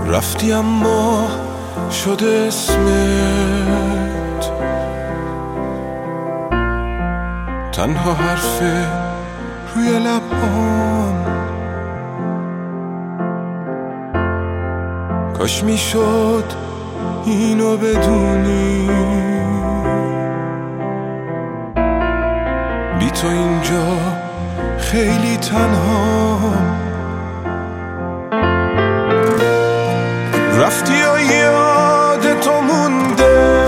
رفتی اما شده اسمت تنها حرف روی لبام. کاش میشد اینو بدونی، بی تو اینجا خیلی تنهام. رفتی و یاد تو مونده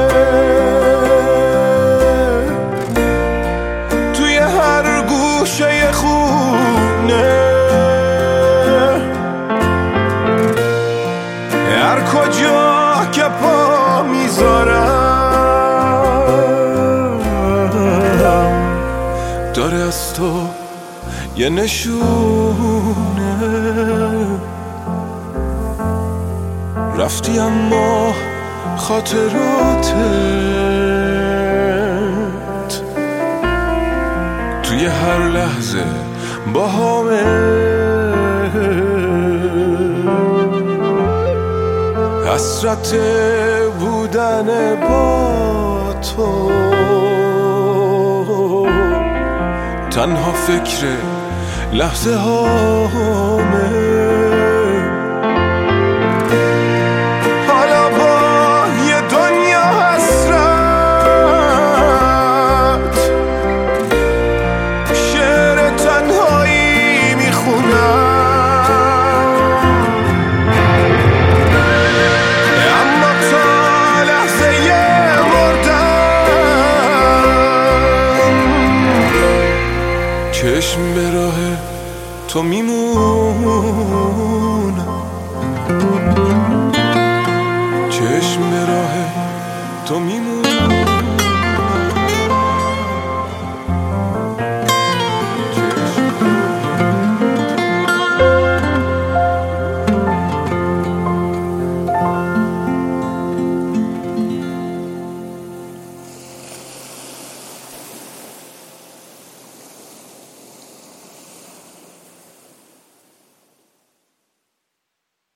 توی هر گوشه خونه، هر کجا که پا میذارم داره از تو یه نشونه. رفتی اما خاطراتت توی هر لحظه با همه، حسرت بودن با تو تنها فکر لحظه هامه.